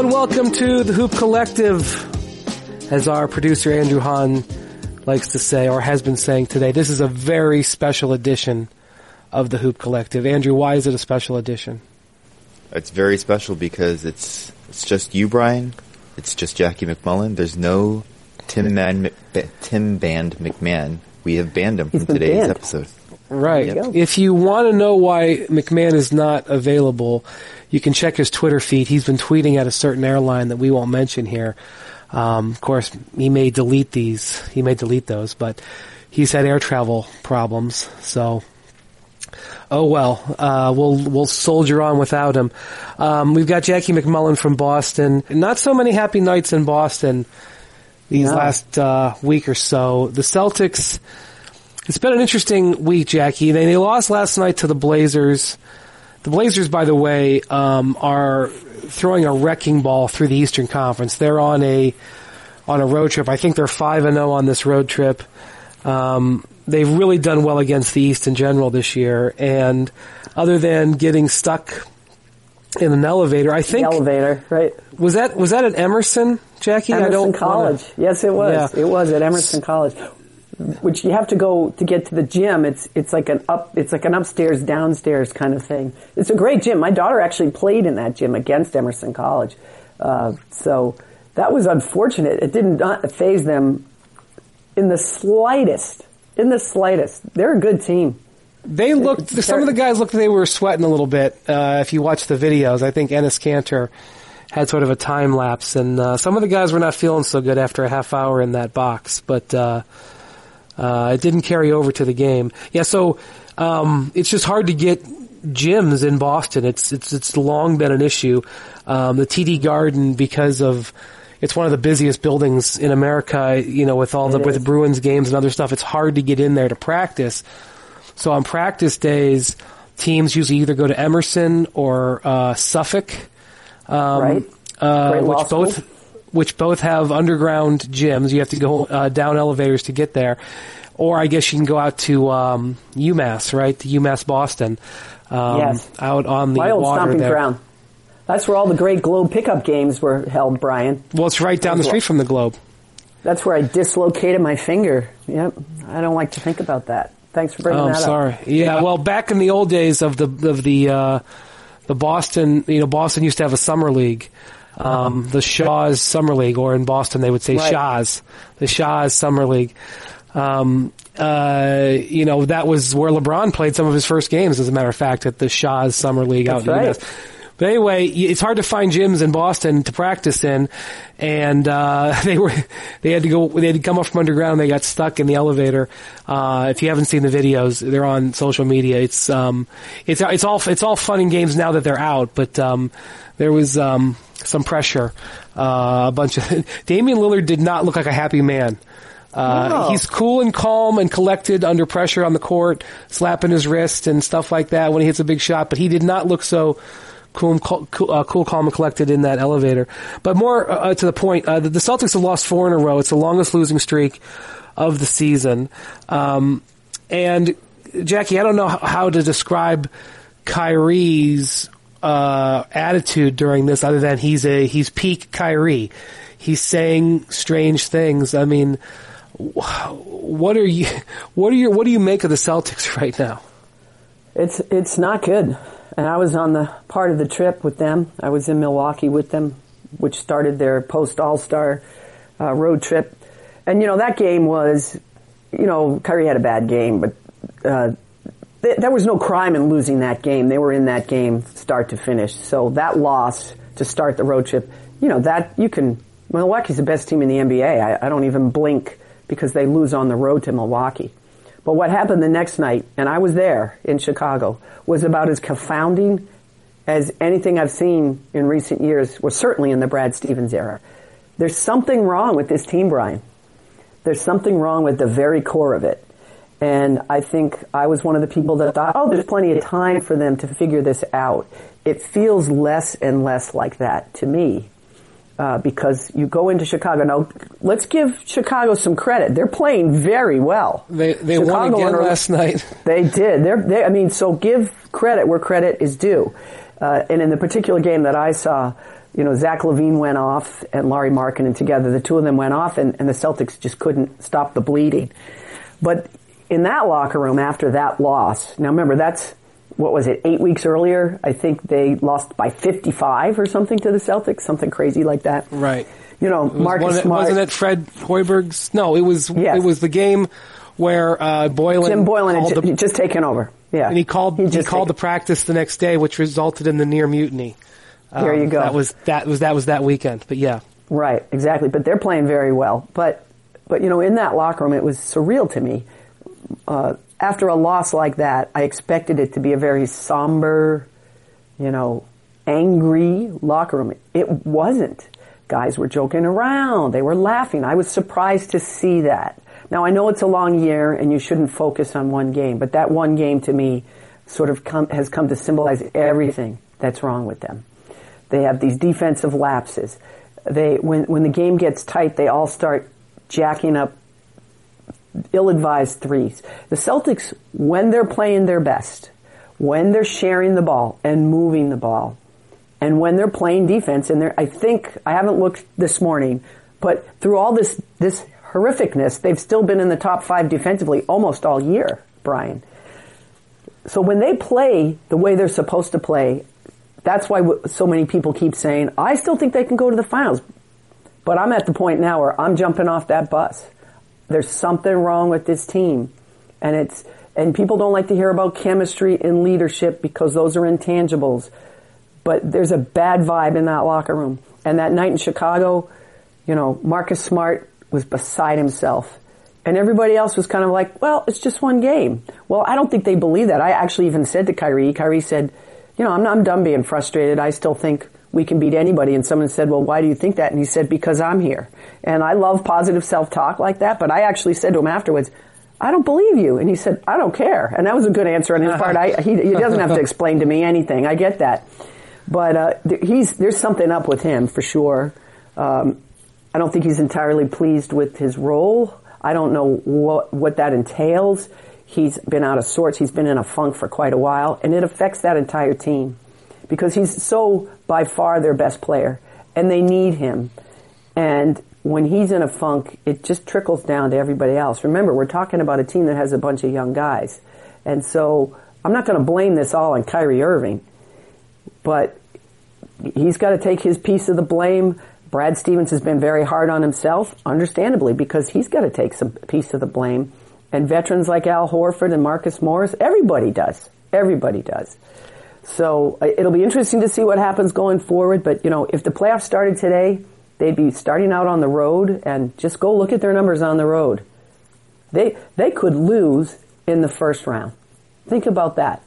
and welcome to the Hoop Collective. As our producer Andrew Hahn likes to say, or has been saying today, this is a very special edition of the Hoop Collective. Andrew, why is it a special edition? It's very special because it's just you, Brian. It's just Jackie McMullen. There's no Tim Band McMahon. We have banned him from today's episode. Right. If you want to know why McMahon is not available, you can check his Twitter feed. He's been tweeting at a certain airline that we won't mention here. Of course, he may delete these. He may delete those, but he's had air travel problems. So, oh well. We'll soldier on without him. We've got Jackie McMullen from Boston. Not so many happy nights in Boston these last week or so. The Celtics. It's been an interesting week, Jackie. They lost last night to the Blazers. The Blazers, by the way, are throwing a wrecking ball through the Eastern Conference. They're on a road trip. I think they're 5-0 on this road trip. They've really done well against the East in general this year. And other than getting stuck in an elevator, I think the elevator, right? Was that at Emerson, Jackie? Emerson College. Yes, it was. Yeah. It was at Emerson College. Which you have to go to get to the gym. It's like an upstairs, downstairs kind of thing. It's a great gym. My daughter actually played in that gym against Emerson College. So that was unfortunate. It did not faze them in the slightest. They're a good team. They looked, some of the guys looked like they were sweating a little bit. If you watch the videos, I think Enes Kanter had sort of a time lapse, and some of the guys were not feeling so good after a half hour in that box, but it didn't carry over to the game. Yeah, so it's just hard to get gyms in Boston. It's long been an issue. The TD Garden, because of it's one of the busiest buildings in America, you know, with the Bruins games and other stuff, it's hard to get in there to practice. So on practice days, teams usually either go to Emerson or Suffolk, right? Which both have underground gyms. You have to go down elevators to get there. Or I guess you can go out to UMass, right? To UMass Boston. Yes. Out on the my old water stomping there. ground. That's where all the great Globe pickup games were held, Brian. Well, it's right down the street from the Globe. That's where I dislocated my finger. Yep. I don't like to think about that. Thanks for bringing that up. I'm sorry. Yeah, well, back in the old days of the Boston, you know, Boston used to have a summer league. The Shaw's Summer League, or in Boston they would say Shaw's. The Shaw's Summer League. You know, that was where LeBron played some of his first games, as a matter of fact, at the Shaw's Summer League out in UMass. But anyway, it's hard to find gyms in Boston to practice in, and they had to come up from underground. They got stuck in the elevator. If you haven't seen the videos, they're on social media. It's all fun and games now that they're out, but there was some pressure. A bunch of Damian Lillard did not look like a happy man. He's cool and calm and collected under pressure on the court, slapping his wrist and stuff like that when he hits a big shot, but he did not look so cool, calm, and collected in that elevator. But more to the point, the Celtics have lost 4 in a row. It's the longest losing streak of the season. And Jackie, I don't know how to describe Kyrie's attitude during this, other than he's peak Kyrie. He's saying strange things. I mean, what do you make of the Celtics right now? It's not good. And I was on the part of the trip with them. I was in Milwaukee with them, which started their post All-Star road trip. And, you know, that game was, you know, Kyrie had a bad game, but there was no crime in losing that game. They were in that game start to finish. So that loss to start the road trip, you know, Milwaukee's the best team in the NBA. I don't even blink because they lose on the road to Milwaukee. But what happened the next night, and I was there in Chicago, was about as confounding as anything I've seen in recent years, was certainly in the Brad Stevens era. There's something wrong with this team, Brian. There's something wrong with the very core of it. And I think I was one of the people that thought, there's plenty of time for them to figure this out. It feels less and less like that to me. Because you go into Chicago. Now, let's give Chicago some credit. They're playing very well. They won again last night. They did. So give credit where credit is due. And in the particular game that I saw, Zach LaVine went off and Lauri Markkanen together. The two of them went off, and the Celtics just couldn't stop the bleeding. But in that locker room after that loss, now remember, that's, 8 weeks earlier? I think they lost by 55 or something to the Celtics, something crazy like that. Right. Marcus Smart. Wasn't it Fred Hoiberg's? No, it was the game where Boylan. Tim Boylan had just taken over. Yeah. And he called the practice the next day, which resulted in the near mutiny. There you go. That was that weekend. But yeah. Right, exactly. But they're playing very well. But in that locker room, it was surreal to me. After a loss like that, I expected it to be a very somber, angry locker room. It wasn't. Guys were joking around. They were laughing. I was surprised to see that. Now, I know it's a long year and you shouldn't focus on one game, but that one game to me sort of has come to symbolize everything that's wrong with them. They have these defensive lapses. When the game gets tight, they all start jacking up ill-advised threes. The Celtics, when they're playing their best, when they're sharing the ball and moving the ball, and when they're playing defense, and I haven't looked this morning, but through all this horrificness, they've still been in the top 5 defensively almost all year, Brian. So when they play the way they're supposed to play, that's why so many people keep saying, I still think they can go to the finals. But I'm at the point now where I'm jumping off that bus. There's something wrong with this team. And people don't like to hear about chemistry and leadership because those are intangibles. But there's a bad vibe in that locker room. And that night in Chicago, Marcus Smart was beside himself. And everybody else was kind of like, well, it's just one game. Well, I don't think they believe that. I actually even said to Kyrie said, I'm done being frustrated. I still think we can beat anybody. And someone said, well, why do you think that? And he said, because I'm here. And I love positive self-talk like that. But I actually said to him afterwards, I don't believe you. And he said, I don't care. And that was a good answer on his part. He doesn't have to explain to me anything. I get that. But there's something up with him for sure. I don't think he's entirely pleased with his role. I don't know what that entails. He's been out of sorts. He's been in a funk for quite a while, and it affects that entire team because he's so by far their best player, and they need him. And when he's in a funk, it just trickles down to everybody else. Remember, we're talking about a team that has a bunch of young guys. And so I'm not going to blame this all on Kyrie Irving, but he's got to take his piece of the blame. Brad Stevens has been very hard on himself, understandably, because he's got to take some piece of the blame. And veterans like Al Horford and Marcus Morris, everybody does. Everybody does. So it'll be interesting to see what happens going forward. But, if the playoffs started today, they'd be starting out on the road, and just go look at their numbers on the road. They could lose in the first round. Think about that.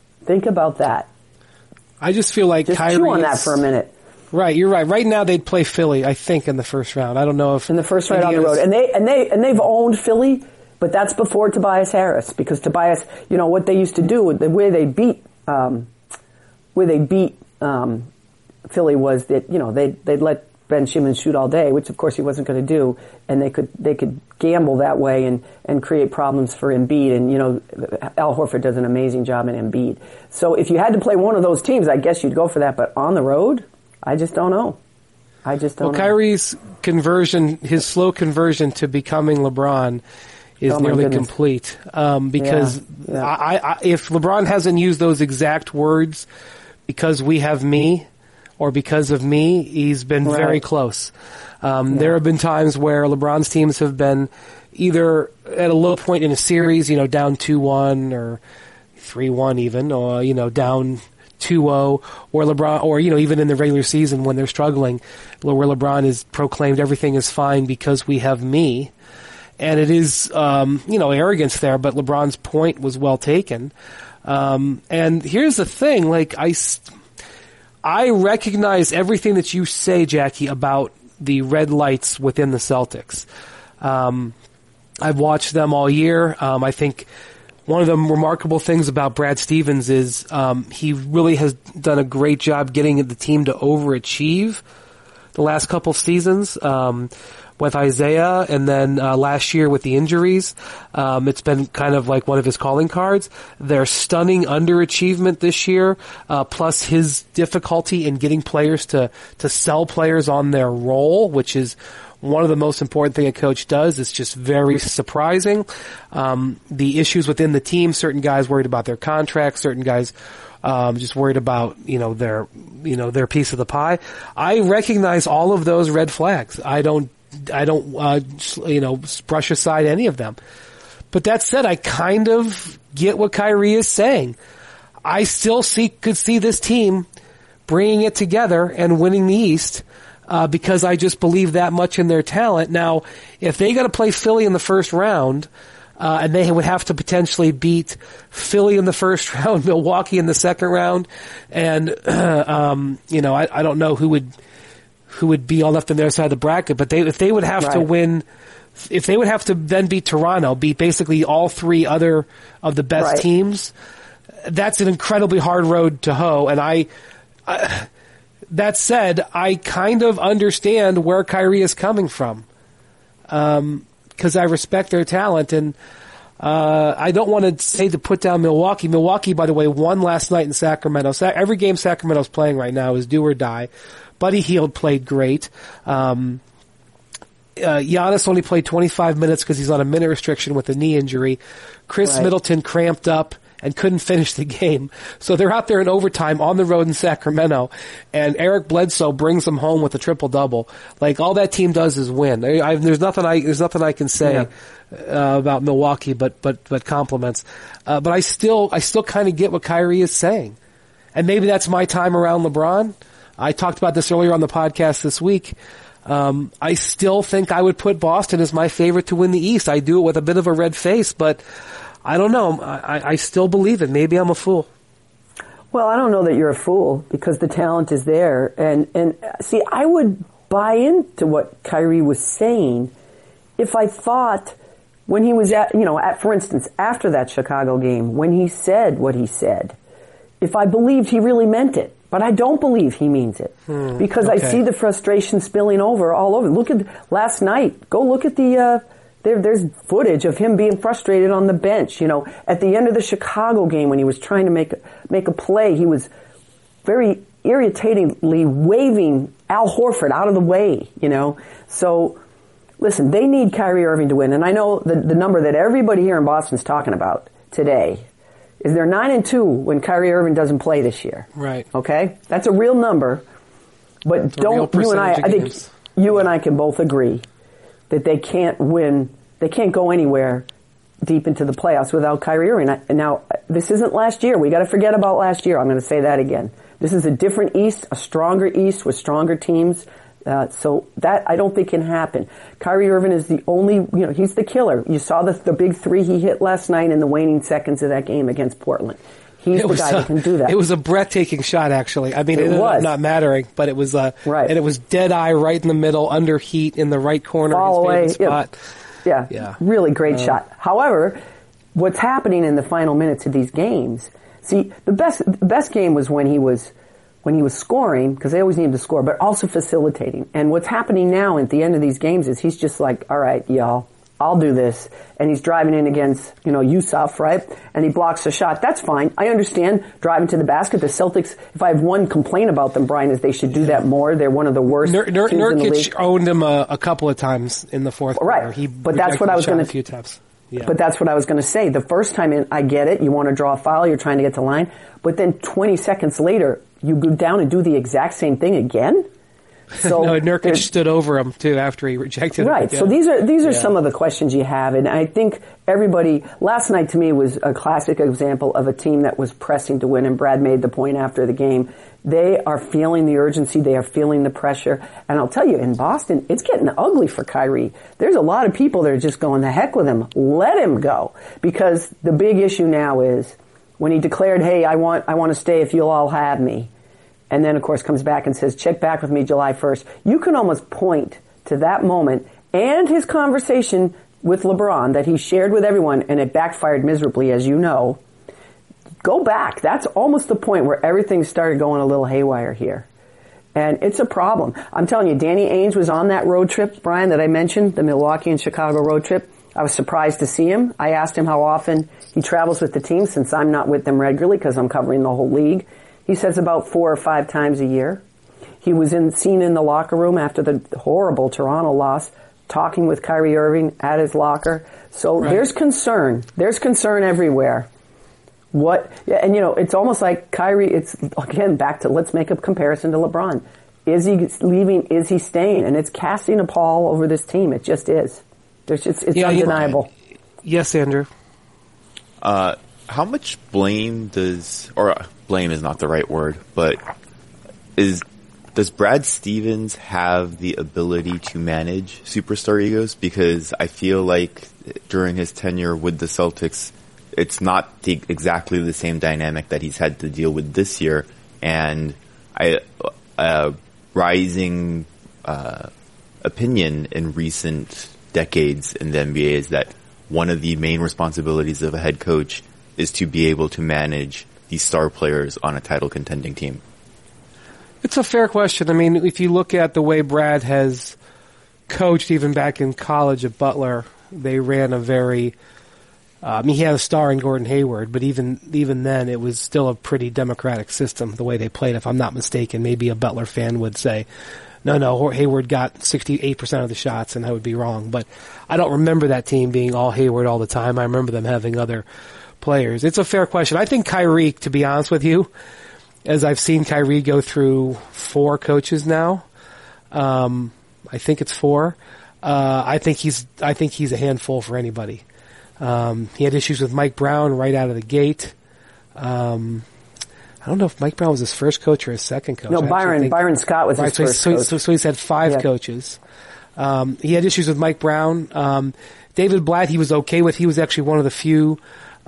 I just feel like just chew on that for a minute. Right, you're right. Right now they'd play Philly, I think, in the first round. I don't know if in the first round on the road, and they've owned Philly, but that's before Tobias Harris, because Tobias, what they used to do, the way they beat Philly was that they'd let Ben Simmons shoot all day, which of course he wasn't going to do, and they could gamble that way and create problems for Embiid, and Al Horford does an amazing job in Embiid. So if you had to play one of those teams, I guess you'd go for that, but on the road, I just don't know. Well, Kyrie's conversion, his slow conversion to becoming LeBron is nearly complete, because if LeBron hasn't used those exact words, because we have me, or because of me, he's been very close. There have been times where LeBron's teams have been either at a low point in a series, down 2-1 or 3-1 even, or, down 2-0, or LeBron, or, even in the regular season when they're struggling, where LeBron is proclaimed everything is fine because we have me. And it is, arrogance there, but LeBron's point was well taken. And here's the thing, I recognize everything that you say, Jackie, about the red lights within the Celtics. I've watched them all year. I think one of the remarkable things about Brad Stevens is he really has done a great job getting the team to overachieve the last couple seasons. with Isaiah, and then last year with the injuries. It's been kind of like one of his calling cards. Their stunning underachievement this year, plus his difficulty in getting players to sell players on their role, which is one of the most important thing a coach does. Is just very surprising. The issues within the team, certain guys worried about their contracts, certain guys just worried about, their piece of the pie. I recognize all of those red flags. I don't brush aside any of them. But that said, I kind of get what Kyrie is saying. I still could see this team bringing it together and winning the East, because I just believe that much in their talent. Now, if they got to play Philly in the first round, and they would have to potentially beat Philly in the first round, Milwaukee in the second round, and I don't know who would be all left on their side of the bracket, but if they would have to win, if they would have to then beat Toronto, beat basically all three other of the best teams, that's an incredibly hard road to hoe. And that said, I kind of understand where Kyrie is coming from. Because I respect their talent, and I don't want to say to put down Milwaukee. Milwaukee, by the way, won last night in Sacramento. Every game Sacramento's playing right now is do or die. Buddy Hield played great. Giannis only played 25 minutes because he's on a minute restriction with a knee injury. Chris Middleton cramped up and couldn't finish the game. So they're out there in overtime on the road in Sacramento, and Eric Bledsoe brings them home with a triple-double. Like, all that team does is win. There's nothing I can say about Milwaukee but compliments. But I still kind of get what Kyrie is saying. And maybe that's my time around LeBron. I talked about this earlier on the podcast this week. I still think I would put Boston as my favorite to win the East. I do it with a bit of a red face, but I don't know. I still believe it. Maybe I'm a fool. Well, I don't know that you're a fool, because the talent is there. And see, I would buy into what Kyrie was saying if I thought when he was for instance, after that Chicago game, when he said what he said, if I believed he really meant it. But I don't believe he means it, because I see the frustration spilling over all over. Look at last night. Go look at there's footage of him being frustrated on the bench. At the end of the Chicago game, when he was trying to make a play, he was very irritatingly waving Al Horford out of the way. So listen, they need Kyrie Irving to win, and I know the number that everybody here in Boston's talking about today is they're 9-2 when Kyrie Irving doesn't play this year. Right. Okay? That's a real number. But I think you and I can both agree that they can't win, they can't go anywhere deep into the playoffs without Kyrie Irving. Now, this isn't last year. We got to forget about last year. I'm going to say that again. This is a different East, a stronger East with stronger teams. So that I don't think can happen. Kyrie Irving is the only, he's the killer. You saw the big three he hit last night in the waning seconds of that game against Portland. He's the guy that can do that. It was a breathtaking shot, actually. I mean, it ended up not mattering, but it was right. And it was dead eye right in the middle, under heat in the right corner, Fall his favorite spot. Yeah. Really great shot. However, what's happening in the final minutes of these games? See, the best game was when he was scoring, because they always need to score, but also facilitating. And what's happening now at the end of these games is he's just like, all right, y'all, I'll do this. And he's driving in against, Yusuf, right? And he blocks the shot. That's fine. I understand driving to the basket. The Celtics, if I have one complaint about them, Brian, is they should do that more. They're one of the worst teams in the league. Nurkic owned him a couple of times in the fourth quarter. Right. But that's what I was going to... a few times. Yeah. But that's what I was going to say. The first time in, I get it. You want to draw a foul. You're trying to get to line. But then 20 seconds later, you go down and do the exact same thing again? So no, Nurkic stood over him too after he rejected it. Right. So these are some of the questions you have, and I think everybody last night to me was a classic example of a team that was pressing to win. And Brad made the point after the game. They are feeling the urgency. They are feeling the pressure. And I'll tell you, in Boston, it's getting ugly for Kyrie. There's a lot of people that are just going, the heck with him. Let him go. Because the big issue now is when he declared, hey, I want to stay if you'll all have me. And then, of course, comes back and says, check back with me July 1st. You can almost point to that moment and his conversation with LeBron that he shared with everyone, and it backfired miserably, as you know. Go back. That's almost the point where everything started going a little haywire here. And it's a problem. I'm telling you, Danny Ainge was on that road trip, Brian, that I mentioned, the Milwaukee and Chicago road trip. I was surprised to see him. I asked him how often he travels with the team since I'm not with them regularly because I'm covering the whole league. He says about 4 or 5 times a year. He was seen in the locker room after the horrible Toronto loss, talking with Kyrie Irving at his locker. So there's concern. There's concern everywhere. And it's almost like Kyrie, it's again back to, let's make a comparison to LeBron. Is he leaving? Is he staying? And it's casting a pall over this team. It just is. It's undeniable. Yes, Andrew. How much blame blame is not the right word, but does Brad Stevens have the ability to manage superstar egos? Because I feel like during his tenure with the Celtics, it's not exactly the same dynamic that he's had to deal with this year. And rising opinion in recent decades in the NBA is that one of the main responsibilities of a head coach is to be able to manage these star players on a title contending team. It's a fair question. I mean, if you look at the way Brad has coached even back in college at Butler, they ran a very he had a star in Gordon Hayward, but even then it was still a pretty democratic system, the way they played. If I'm not mistaken, maybe a Butler fan would say, no, Hayward got 68% of the shots, and I would be wrong. But I don't remember that team being all Hayward all the time. I remember them having other players. It's a fair question. I think Kyrie, to be honest with you, as I've seen Kyrie go through 4 coaches now, I think it's 4. I think he's a handful for anybody. He had issues with Mike Brown right out of the gate. I don't know if Mike Brown was his first coach or his second coach. No, Byron Scott was his first coach. So he's had 5 coaches. He had issues with Mike Brown. David Blatt, he was okay with. He was actually one of the few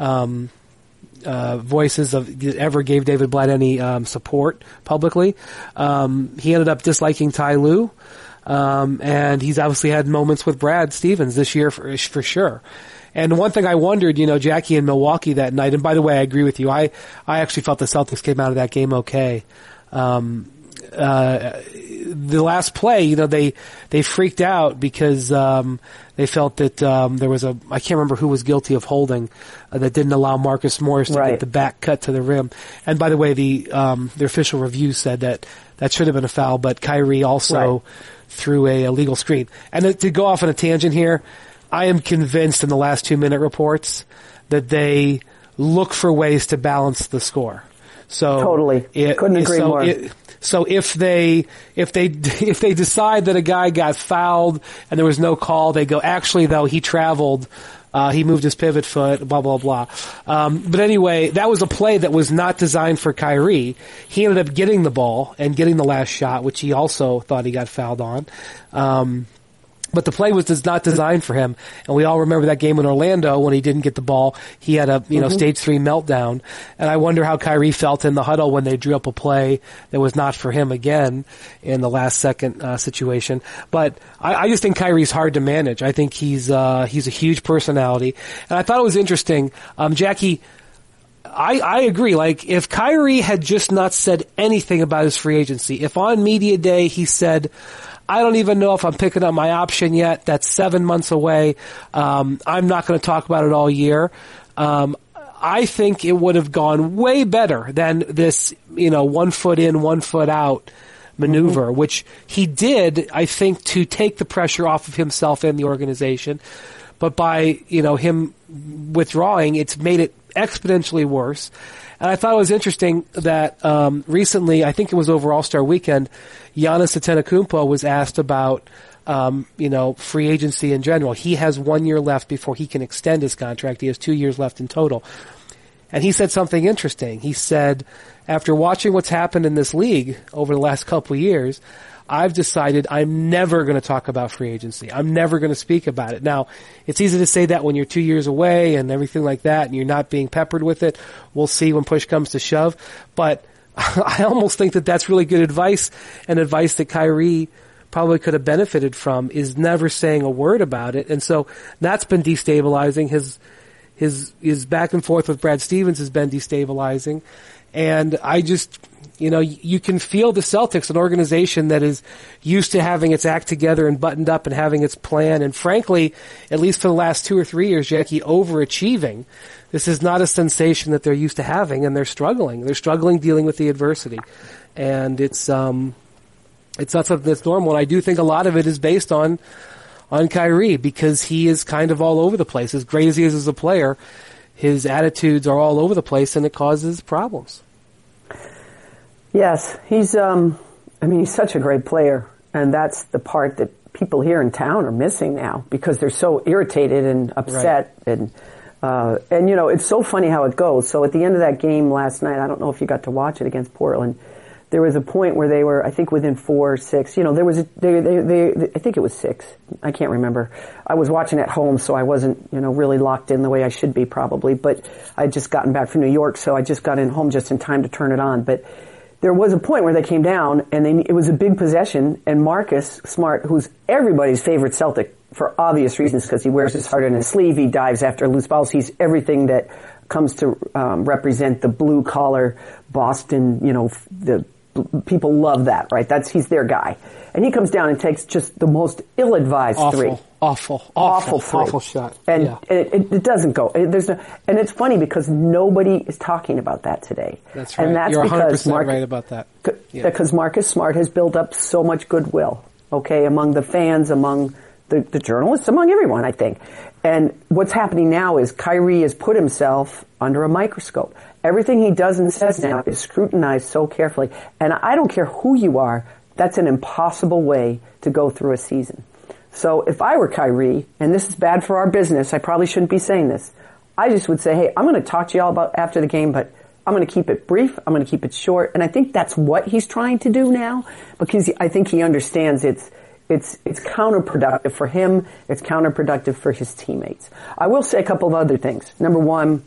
voices that ever gave David Blatt any support publicly. He ended up disliking Ty Lue, and he's obviously had moments with Brad Stevens this year for sure. And one thing I wondered, Jackie in Milwaukee that night, and by the way, I agree with you. I actually felt the Celtics came out of that game okay. The last play, they freaked out because they felt that there was I can't remember who was guilty of holding that didn't allow Marcus Morris to get the back cut to the rim. And by the way, the official review said that should have been a foul, but Kyrie also threw a illegal screen. And to go off on a tangent here, I am convinced in the last 2-minute reports that they look for ways to balance the score. So totally, couldn't agree more. So if they decide that a guy got fouled and there was no call, they go, actually though, he traveled, he moved his pivot foot, blah, blah, blah. But anyway, that was a play that was not designed for Kyrie. He ended up getting the ball and getting the last shot, which he also thought he got fouled on. But the play was not designed for him. And we all remember that game in Orlando when he didn't get the ball. He had a, stage 3 meltdown. And I wonder how Kyrie felt in the huddle when they drew up a play that was not for him again in the last second, situation. But I just think Kyrie's hard to manage. I think he's a huge personality. And I thought it was interesting. Jackie, I agree. Like, if Kyrie had just not said anything about his free agency, if on media day he said, I don't even know if I'm picking up my option yet. That's 7 months away. I'm not going to talk about it all year. I think it would have gone way better than this, 1 foot in, 1 foot out maneuver, which he did, I think, to take the pressure off of himself and the organization. But by, him withdrawing, it's made it exponentially worse. And I thought it was interesting that recently, I think it was over All-Star Weekend, Giannis Antetokounmpo was asked about free agency in general. He has 1 year left before he can extend his contract. He has 2 years left in total. And he said something interesting. He said, after watching what's happened in this league over the last couple of years, I've decided I'm never going to talk about free agency. I'm never going to speak about it. Now, it's easy to say that when you're 2 years away and everything like that and you're not being peppered with it. We'll see when push comes to shove. But I almost think that that's really good advice, and advice that Kyrie probably could have benefited from, is never saying a word about it. And so that's been destabilizing. His back and forth with Brad Stevens has been destabilizing. And I just you can feel the Celtics, an organization that is used to having its act together and buttoned up and having its plan. And frankly, at least for the last 2 or 3 years, Jackie, overachieving. This is not a sensation that they're used to having, and they're struggling. They're struggling dealing with the adversity. And it's not something that's normal. And I do think a lot of it is based on Kyrie, because he is kind of all over the place. As great as he is as a player, his attitudes are all over the place, and it causes problems. Yes, he's such a great player, and that's the part that people here in town are missing now, because they're so irritated and upset. Right. And it's so funny how it goes. So at the end of that game last night, I don't know if you got to watch it against Portland, there was a point where they were, I think, within 4 or 6. There was I think it was 6. I can't remember. I was watching at home, so I wasn't, really locked in the way I should be probably. But I'd just gotten back from New York, so I just got in home just in time to turn it on. But there was a point where they came down, and it was a big possession, and Marcus Smart, who's everybody's favorite Celtic for obvious reasons, because he wears his heart on his sleeve, he dives after loose balls, he's everything that comes to represent the blue-collar Boston, the people love that, right? He's their guy. And he comes down and takes just the most ill-advised three. Awful shot. And it doesn't go. And it's funny because nobody is talking about that today. That's right. And that's You're 100% because right about that. Because Marcus Smart has built up so much goodwill, okay, among the fans, among the journalists, among everyone, I think. And what's happening now is Kyrie has put himself under a microscope. Everything he does and says now is scrutinized so carefully. And I don't care who you are, that's an impossible way to go through a season. So if I were Kyrie, and this is bad for our business, I probably shouldn't be saying this, I just would say, hey, I'm going to talk to you all about after the game, but I'm going to keep it brief, I'm going to keep it short. And I think that's what he's trying to do now, because I think he understands it's counterproductive for him, it's counterproductive for his teammates. I will say a couple of other things. Number one,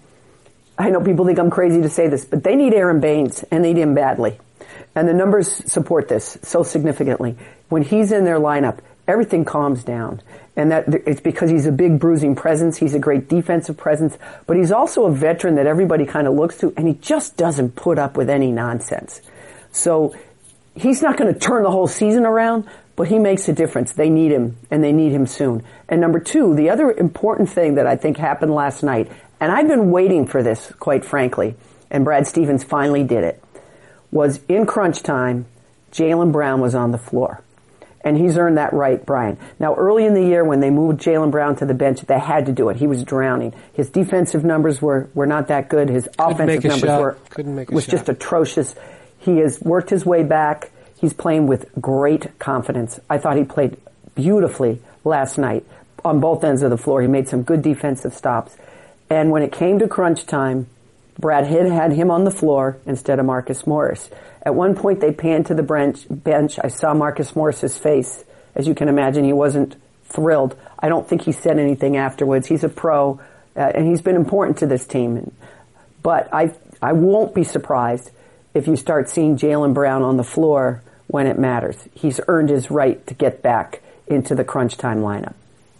I know people think I'm crazy to say this, but they need Aaron Baines, and they need him badly. And the numbers support this so significantly. When he's in their lineup, everything calms down. And that it's because he's a big bruising presence, he's a great defensive presence, but he's also a veteran that everybody kind of looks to, and he just doesn't put up with any nonsense. So he's not going to turn the whole season around, but he makes a difference. They need him, and they need him soon. And number two, the other important thing that I think happened last night, and I've been waiting for this, quite frankly, and Brad Stevens finally did it, was in crunch time, Jaylen Brown was on the floor. And he's earned that right, Brian. Now, early in the year, when they moved Jaylen Brown to the bench, they had to do it. He was drowning. His defensive numbers were not that good. His offensive numbers was just atrocious. He has worked his way back. He's playing with great confidence. I thought he played beautifully last night on both ends of the floor. He made some good defensive stops. And when it came to crunch time, Brad had him on the floor instead of Marcus Morris. At one point, they panned to the bench. I saw Marcus Morris's face. As you can imagine, he wasn't thrilled. I don't think he said anything afterwards. He's a pro, and he's been important to this team. But I won't be surprised if you start seeing Jaylen Brown on the floor when it matters. He's earned his right to get back into the crunch time lineup.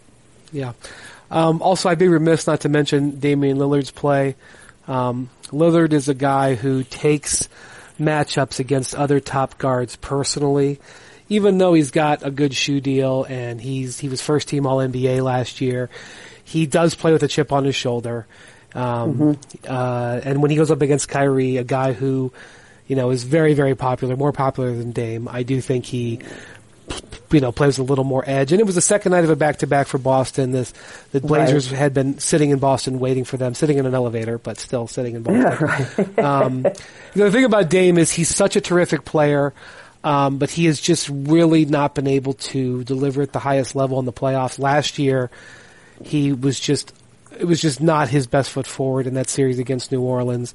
Yeah. Also, I'd be remiss not to mention Damian Lillard's play. Lillard is a guy who takes matchups against other top guards personally, even though he's got a good shoe deal and he was first team All-NBA last year. He does play with a chip on his shoulder. And when he goes up against Kyrie, a guy who, is very, very popular, more popular than Dame, I do think he plays a little more edge. And it was the second night of a back-to-back for Boston. The Blazers had been sitting in Boston waiting for them, sitting in an elevator, but still sitting in Boston. Yeah, right. The thing about Dame is he's such a terrific player, but he has just really not been able to deliver at the highest level in the playoffs. Last year, it was just not his best foot forward in that series against New Orleans.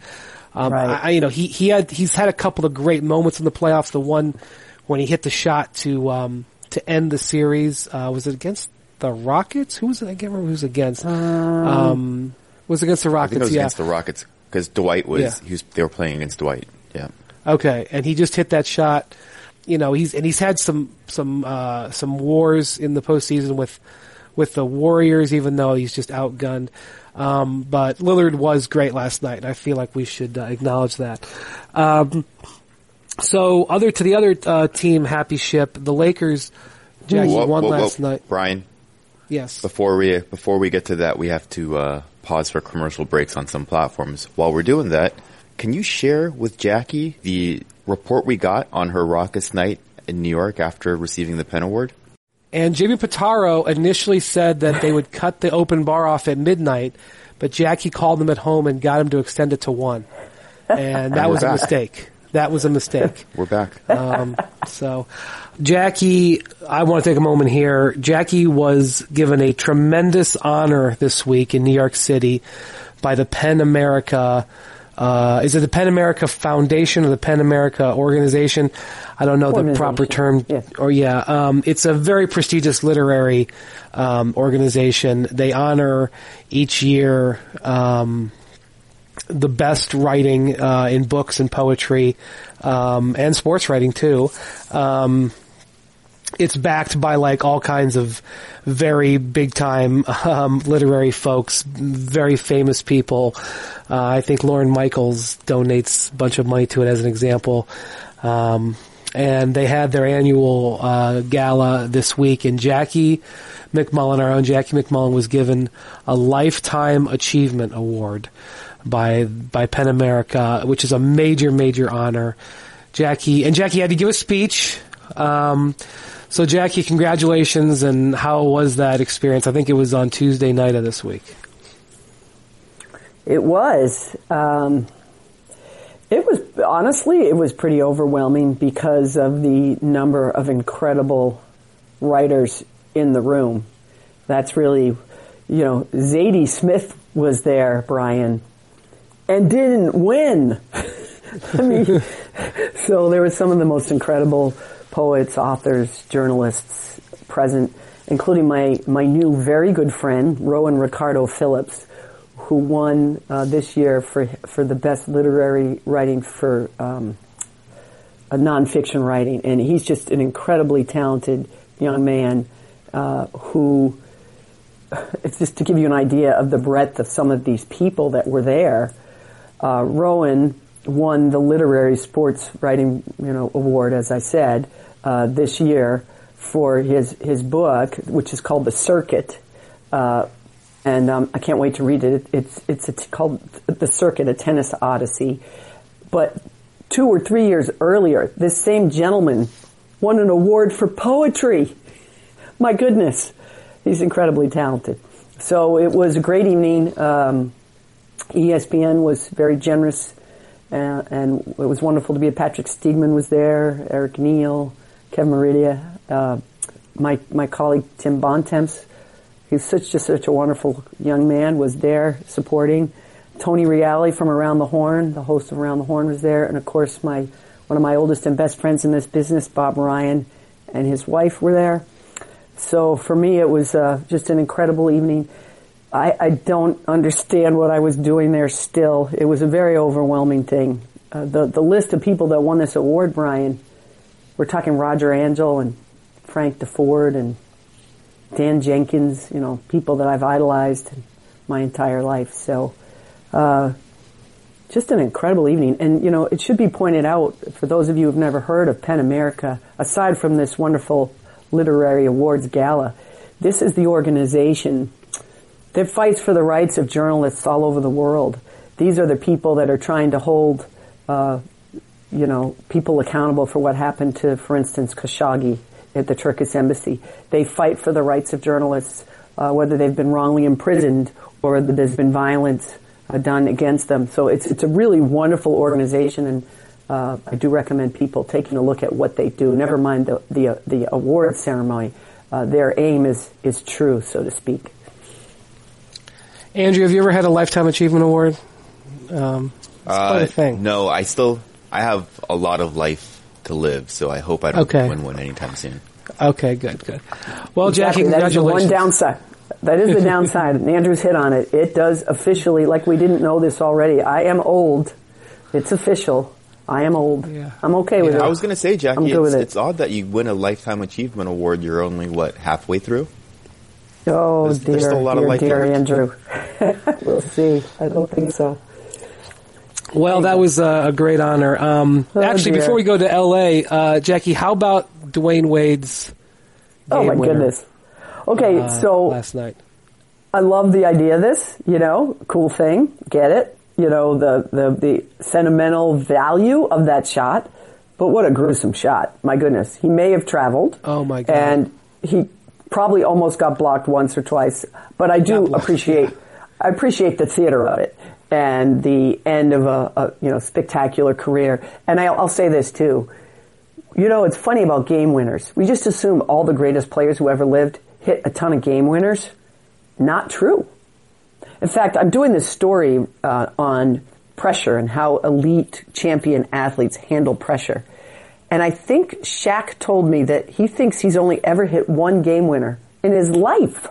He's had a couple of great moments in the playoffs. The one when he hit the shot to end the series, was it against the Rockets? Who was it? I can't remember who was against. Was against the Rockets. I think it was against the Rockets because Dwight was. Yeah. They were playing against Dwight. Yeah. Okay, and he just hit that shot. He's had some wars in the postseason with the Warriors, even though he's just outgunned. But Lillard was great last night, and I feel like we should acknowledge that. So the other team, Happy Ship, the Lakers, Jackie, won last night. Brian. Yes. Before we get to that, we have to pause for commercial breaks on some platforms. While we're doing that, can you share with Jackie the report we got on her raucous night in New York after receiving the Penn Award? And Jimmy Pitaro initially said that they would cut the open bar off at midnight, but Jackie called them at home and got him to extend it to 1. And that was a mistake. That was a mistake. We're back. So, Jackie, I want to take a moment here. Jackie was given a tremendous honor this week in New York City by the PEN America. Is it the PEN America Foundation or the PEN America Organization? I don't know the proper term. Yeah. It's a very prestigious literary organization. They honor each year the best writing in books and poetry and sports writing too. It's backed by like all kinds of very big time literary folks, very famous people. I think Lorne Michaels donates a bunch of money to it as an example. And they had their annual gala this week, and Jackie McMullen, our own Jackie McMullen, was given a Lifetime Achievement Award by PEN America, which is a major, major honor. Jackie had to give a speech. So Jackie, congratulations, and how was that experience? I think it was on Tuesday night of this week. It was. It was pretty overwhelming because of the number of incredible writers in the room. That's really, Zadie Smith was there, Brian, and didn't win. So there were some of the most incredible poets, authors, journalists present, including my new very good friend, Rowan Ricardo Phillips, who won this year for the best literary writing for a nonfiction writing. And he's just an incredibly talented young man who, it's just to give you an idea of the breadth of some of these people that were there. Rowan won the Literary Sports Writing Award, as I said, this year for his book, which is called The Circuit. And I can't wait to read it. It's called The Circuit, A Tennis Odyssey. But 2 or 3 years earlier, this same gentleman won an award for poetry. My goodness. He's incredibly talented. So it was a great evening. ESPN was very generous, and it was wonderful to be at. Patrick Steedman was there, Eric Neal, Kevin Meridia, my colleague Tim Bontemps. He's such a wonderful young man, was there supporting. Tony Reale from Around the Horn, the host of Around the Horn, was there. And of course, one of my oldest and best friends in this business, Bob Ryan, and his wife were there. So for me, it was just an incredible evening. I don't understand what I was doing there still. It was a very overwhelming thing. The list of people that won this award, Brian, we're talking Roger Angell and Frank DeFord and Dan Jenkins, people that I've idolized my entire life. So, just an incredible evening. And, it should be pointed out, for those of you who've never heard of PEN America, aside from this wonderful literary awards gala, this is the organization that fights for the rights of journalists all over the world. These are the people that are trying to hold, people accountable for what happened to, for instance, Khashoggi at the Turkish embassy. They fight for the rights of journalists, whether they've been wrongly imprisoned or that there's been violence done against them. So it's a really wonderful organization, and I do recommend people taking a look at what they do. Never mind the award ceremony. Their aim is true, so to speak. Andrew, have you ever had a Lifetime Achievement Award? It's quite a thing. No, I have a lot of life to live, so I hope I don't win one anytime soon. Okay, good. Well, Jackie, congratulations. That is the one downside. That is the downside, and Andrew's hit on it. It does officially, like we didn't know this already, I am old. It's official. I am old. Yeah. I'm okay with it. I was going to say, Jackie, it's odd that you win a Lifetime Achievement Award. You're only, halfway through? Oh, there's still a lot of life dear Andrew. We'll see. I don't think so. Well, that was a great honor. Actually, dear. before we go to L.A., Jackie, how about Dwayne Wade's Oh game my winner, goodness. Okay, so last night? I love the idea of this, cool thing, get it, the sentimental value of that shot, but what a gruesome shot. My goodness. He may have traveled. Oh my God. And he probably almost got blocked once or twice, but I do appreciate the theater of it and the end of a spectacular career. And I'll say this too. It's funny about game winners. We just assume all the greatest players who ever lived hit a ton of game winners. Not true. In fact, I'm doing this story on pressure and how elite champion athletes handle pressure. And I think Shaq told me that he thinks he's only ever hit one game winner in his life.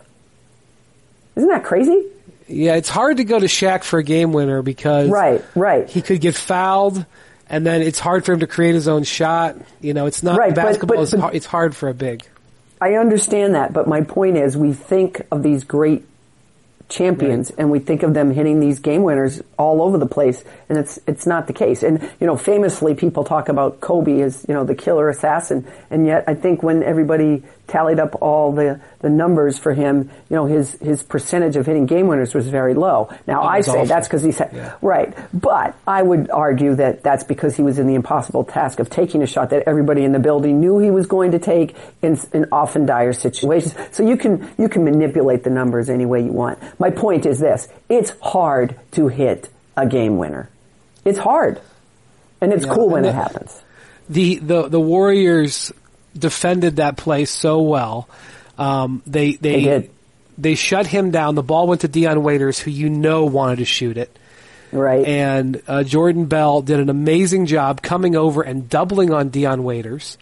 Isn't that crazy? Yeah, it's hard to go to Shaq for a game winner because right. he could get fouled, and then it's hard for him to create his own shot. It's not right, basketball. It's hard for a big. I understand that, but my point is we think of these great champions and we think of them hitting these game winners all over the place, and it's not the case. And famously people talk about Kobe as the killer assassin, and yet I think when everybody tallied up all the numbers for him, his percentage of hitting game winners was very low. Now I say awful. That's because he's right, but I would argue that that's because he was in the impossible task of taking a shot that everybody in the building knew he was going to take in often dire situations. So you can manipulate the numbers any way you want. My point is this: it's hard to hit a game winner. It's hard, and it's cool when it happens. The Warriors defended that play so well. They did. They shut him down. The ball went to Dion Waiters, who wanted to shoot it. Right. And Jordan Bell did an amazing job coming over and doubling on Dion Waiters.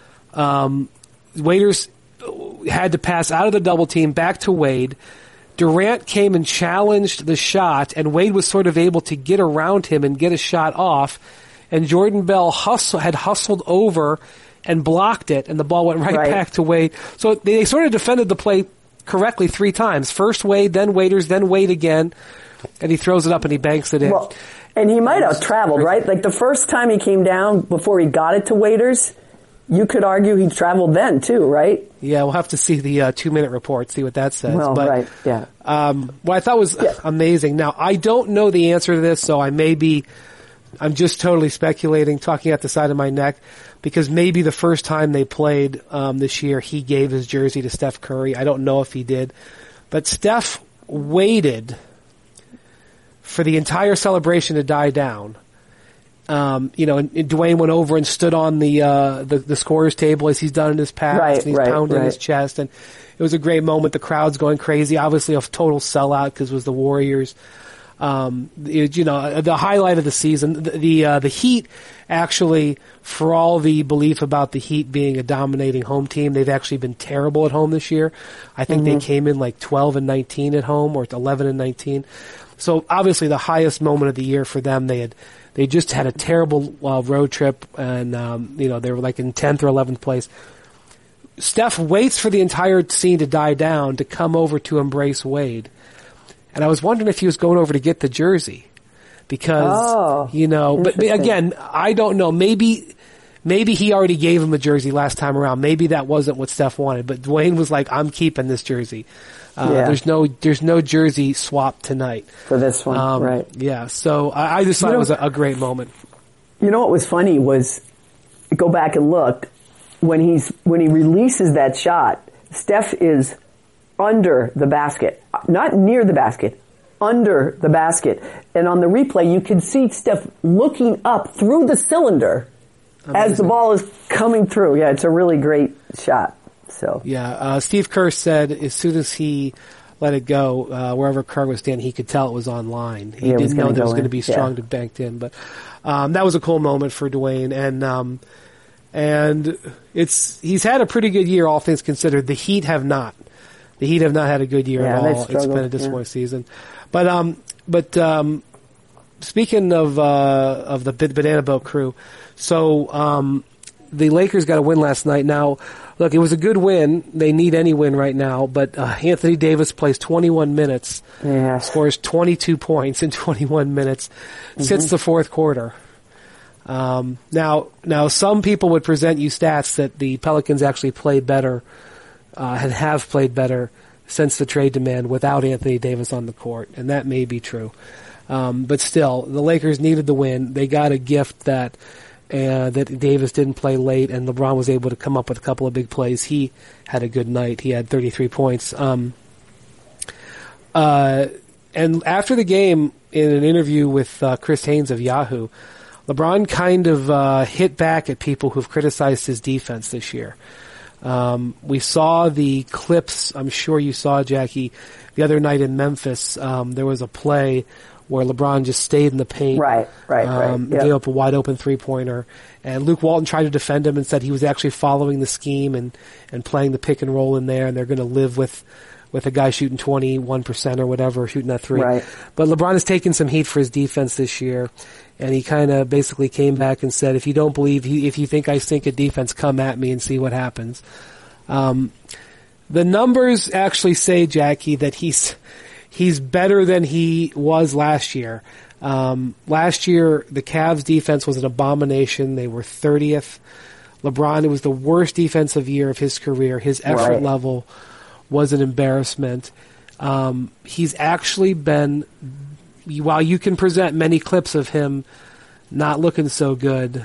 Waiters had to pass out of the double team back to Wade. Durant came and challenged the shot, and Wade was sort of able to get around him and get a shot off. And Jordan Bell had hustled over and blocked it, and the ball went right back to Wade. So they sort of defended the play correctly 3 times. First Wade, then Waiters, then Wade again, and he throws it up and he banks it in. Well, and he might have traveled, right? Like the first time he came down before he got it to Waiters, you could argue he traveled then too, right? Yeah, we'll have to see the 2-minute report, see what that says. Well, but, right, yeah. What I thought was amazing. Now, I don't know the answer to this, so I'm just totally speculating, talking out the side of my neck, because maybe the first time they played this year, he gave his jersey to Steph Curry. I don't know if he did. But Steph waited for the entire celebration to die down. And Dwayne went over and stood on the scorer's table as he's done in his past, and he's pounding his chest, and it was a great moment. The crowd's going crazy, obviously a total sellout because it was the Warriors. The highlight of the season, the Heat actually, for all the belief about the Heat being a dominating home team, they've actually been terrible at home this year. I think they came in like 12-19 at home, or 11-19. So obviously the highest moment of the year for them. They just had a terrible road trip, and they were like in 10th or 11th place. Steph waits for the entire scene to die down to come over to embrace Wade. And I was wondering if he was going over to get the jersey because, but again, I don't know. Maybe he already gave him a jersey last time around. Maybe that wasn't what Steph wanted, but Dwayne was like, I'm keeping this jersey. There's no jersey swap tonight for this one. Right. Yeah. So I just thought it was a great moment. You know what was funny was, go back and look, when he releases that shot, Steph is under the basket, not near the basket, under the basket. And on the replay, you can see Steph looking up through the cylinder as the ball is coming through. Yeah, it's a really great shot. So Steve Kerr said as soon as he let it go, wherever Kerr was standing, he could tell it was online. He didn't know that it was going to be strong to banked in, but that was a cool moment for Dwayne, and he's had a pretty good year, all things considered. The Heat have not. The Heat have not had a good year at all. It's been a disappointing season. But speaking of the Banana Boat crew, so the Lakers got a win last night. Now, look, it was a good win. They need any win right now, but Anthony Davis plays 21 minutes, scores 22 points in 21 minutes, sits the fourth quarter. Now, some people would present you stats that the Pelicans actually play better, and have played better since the trade demand without Anthony Davis on the court, and that may be true. But still, the Lakers needed the win. They got a gift that Davis didn't play late, and LeBron was able to come up with a couple of big plays. He had a good night. He had 33 points. And after the game, in an interview with Chris Haynes of Yahoo, LeBron kind of hit back at people who've criticized his defense this year. We saw the clips, I'm sure you saw, Jackie, the other night in Memphis. There was a play where LeBron just stayed in the paint. Right. Yep. Gave up a wide open 3-pointer. And Luke Walton tried to defend him and said he was actually following the scheme and playing the pick and roll in there, and they're going to live with a guy shooting 21% or whatever, shooting that three. Right. But LeBron has taken some heat for his defense this year, and he kind of basically came back and said, if you don't believe, if you think I stink at defense, come at me and see what happens. The numbers actually say, Jackie, that he's better than he was last year. Last year, the Cavs defense was an abomination. They were 30th. LeBron, it was the worst defensive year of his career. His effort level was an embarrassment. He's actually been, while you can present many clips of him not looking so good,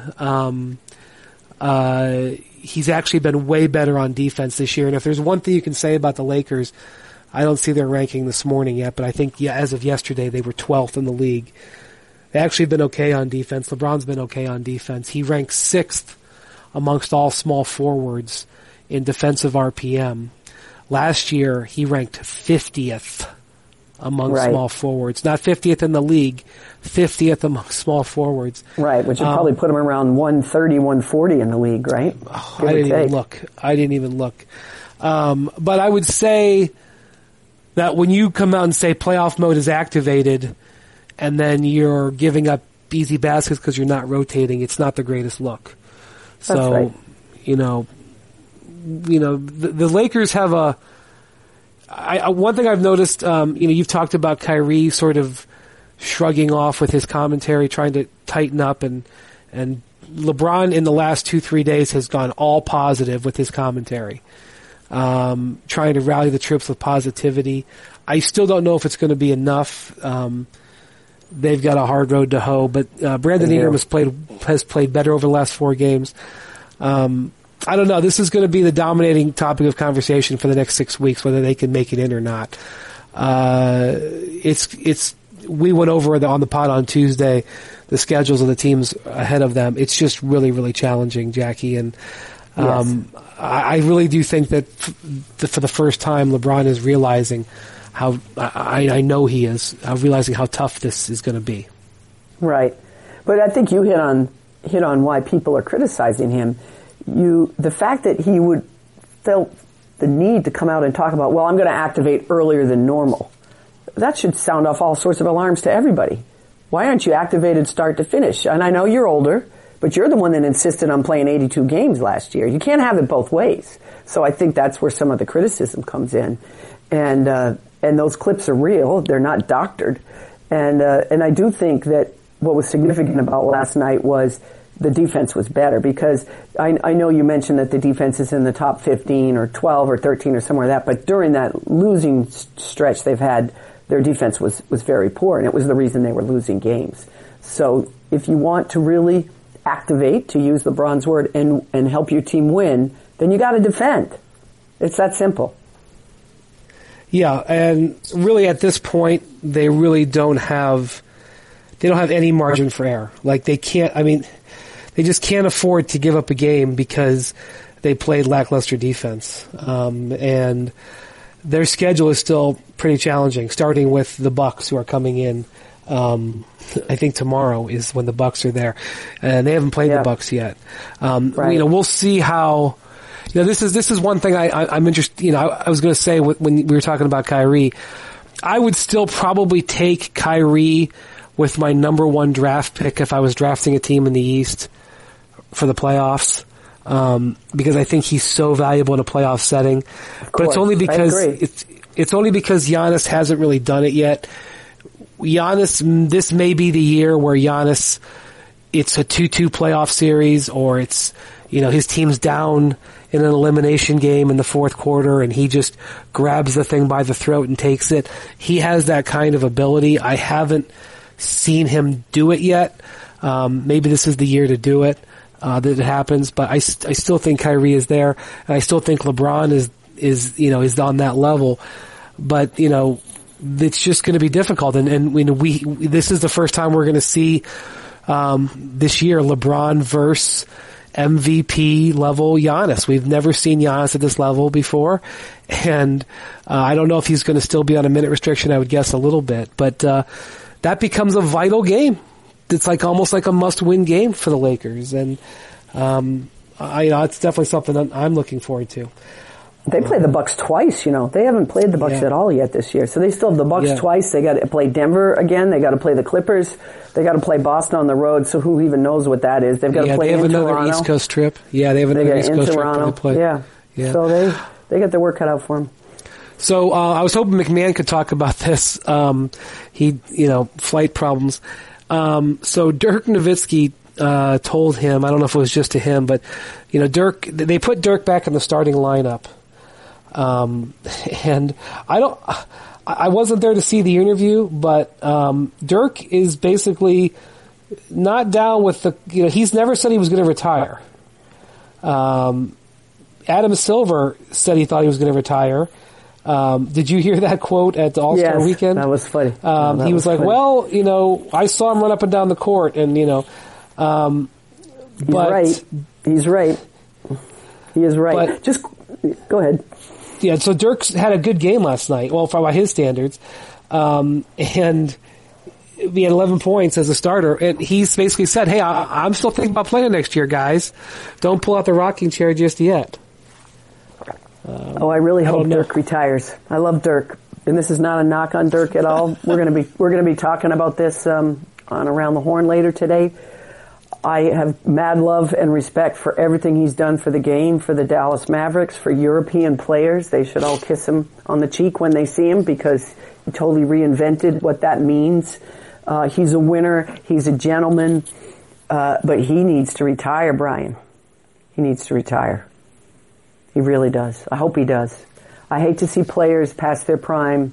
he's actually been way better on defense this year. And if there's one thing you can say about the Lakers, I don't see their ranking this morning yet, but I think as of yesterday they were 12th in the league. They've actually been okay on defense. LeBron's been okay on defense. He ranks 6th amongst all small forwards in defensive RPM. Last year, he ranked 50th among small forwards. Not 50th in the league, 50th among small forwards. Right, which would probably put him around 130, 140 in the league, right? I didn't even look. But I would say that when you come out and say playoff mode is activated and then you're giving up easy baskets because you're not rotating, it's not the greatest look. So, that's right. The Lakers have one thing I've noticed, you've talked about Kyrie sort of shrugging off with his commentary, trying to tighten up, and LeBron in the last 2-3 days has gone all positive with his commentary, trying to rally the troops with positivity. I still don't know if it's going to be enough. They've got a hard road to hoe, but Brandon Ingram has played better over the last 4 games. I don't know. This is going to be the dominating topic of conversation for the next 6 weeks, whether they can make it in or not. We went over on the pod on Tuesday the schedules of the teams ahead of them. It's just really, really challenging, Jackie. And I really do think that for the first time, LeBron is realizing how I know he is realizing how tough this is going to be. Right, but I think you hit on why people are criticizing him. The fact that he felt the need to come out and talk about, well, I'm going to activate earlier than normal. That should sound off all sorts of alarms to everybody. Why aren't you activated start to finish? And I know you're older, but you're the one that insisted on playing 82 games last year. You can't have it both ways. So I think that's where some of the criticism comes in. And those clips are real. They're not doctored. And I do think that what was significant about last night was the defense was better, because I know you mentioned that the defense is in the top 15 or 12 or 13 or somewhere like that, but during that losing stretch they've had, their defense was very poor, and it was the reason they were losing games. So if you want to really activate, to use LeBron's word, and help your team win, then you got to defend. It's that simple. Yeah, and really at this point, they really don't have any margin for error. Like they just can't afford to give up a game because they played lackluster defense. And their schedule is still pretty challenging, starting with the Bucks, who are coming in. I think tomorrow is when the Bucks are there, and they haven't played the Bucks yet. Right. We'll see how. This is one thing I'm interested. I was going to say when we were talking about Kyrie, I would still probably take Kyrie with my number 1 draft pick if I was drafting a team in the East for the playoffs. because I think he's so valuable in a playoff setting. But it's only because it's only because Giannis hasn't really done it yet. Giannis, this may be the year where Giannis, it's a 2-2 playoff series, or it's, his team's down in an elimination game in the fourth quarter and he just grabs the thing by the throat and takes it. He has that kind of ability. I haven't seen him do it yet. Maybe this is the year to do it, that it happens, but I still think Kyrie is there, and I still think LeBron is on that level. But, it's just going to be difficult. And this is the first time we're going to see, this year, LeBron versus MVP level Giannis. We've never seen Giannis at this level before. And, I don't know if he's going to still be on a minute restriction. I would guess a little bit, but, that becomes a vital game. It's almost like a must-win game for the Lakers. And, it's definitely something that I'm looking forward to. They play the Bucks twice, They haven't played the Bucks at all yet this year. So they still have the Bucks twice. They got to play Denver again. They got to play the Clippers. They got to play Boston on the road. So who even knows what that is? They've got to play in Toronto. They have another East Coast trip. Yeah, they have another East Coast trip to play. Yeah. So they got their work cut out for them. So I was hoping McMahon could talk about this. Flight problems. So Dirk Nowitzki told him, I don't know if it was just to him, but they put Dirk back in the starting lineup. And I wasn't there to see the interview, but Dirk is basically not down with he's never said he was going to retire. Adam Silver said he thought he was going to retire. Did you hear that quote at the All-Star weekend? That was funny. He was like, funny. I saw him run up and down the court, and, He's right. He is right. But, just go ahead. Yeah, so Dirk's had a good game last night, well, by his standards. And he had 11 points as a starter, and he's basically said, hey, I'm still thinking about playing next year, guys. Don't pull out the rocking chair just yet. I really hope Dirk retires. I love Dirk, and this is not a knock on Dirk at all. We're gonna be talking about this on Around the Horn later today. I have mad love and respect for everything he's done for the game, for the Dallas Mavericks, for European players. They should all kiss him on the cheek when they see him, because he totally reinvented what that means. He's a winner. He's a gentleman. But he needs to retire, Brian. He needs to retire. He really does. I hope he does. I hate to see players past their prime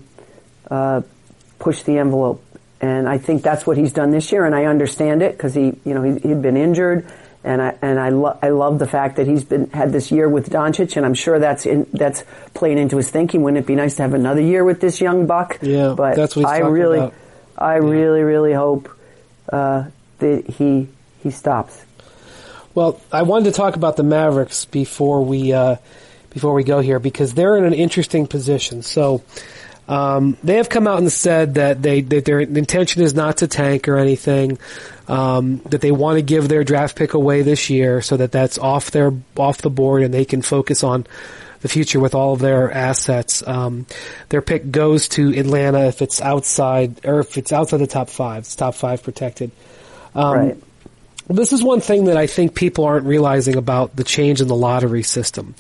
push the envelope. And I think that's what he's done this year, and I understand it, because he'd been injured, and I love the fact that he's had this year with Doncic, and I'm sure that's playing into his thinking. Wouldn't it be nice to have another year with this young buck? Yeah, but that's what he's talking about. I really hope that he stops. Well, I wanted to talk about the Mavericks before we go here, because they're in an interesting position. So. They have come out and said that their intention is not to tank or anything, that they want to give their draft pick away this year so that that's off the board and they can focus on the future with all of their assets. Their pick goes to Atlanta if it's outside the top 5. It's top 5 protected. Right. This is one thing that I think people aren't realizing about the change in the lottery system.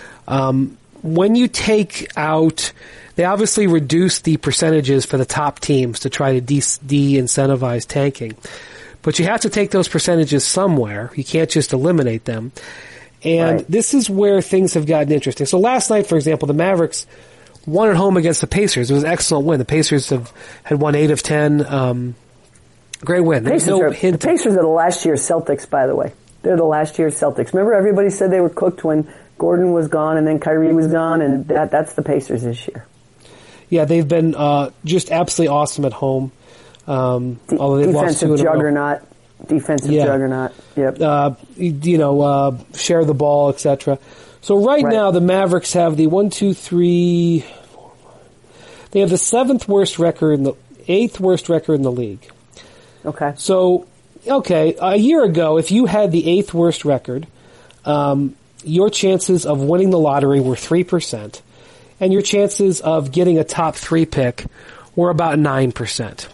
When you take out, they obviously reduce the percentages for the top teams to try to de-incentivize tanking. But you have to take those percentages somewhere. You can't just eliminate them. And This is where things have gotten interesting. So last night, for example, the Mavericks won at home against the Pacers. It was an excellent win. The Pacers had won 8 of 10. Great win. The Pacers are the last year's Celtics, by the way. They're the last year's Celtics. Remember, everybody said they were cooked when Gordon was gone and then Kyrie was gone, and that's the Pacers this year. Yeah, they've been just absolutely awesome at home. Although they've lost 2 in a row. Defensive juggernaut. Yep. Share the ball, etc. So right now the Mavericks have the 1, 2, 3, 4, 5. They have the 7th worst record and the 8th worst record in the league. Okay. So, a year ago, if you had the 8th worst record, your chances of winning the lottery were 3%, and your chances of getting a top 3 pick were about 9%.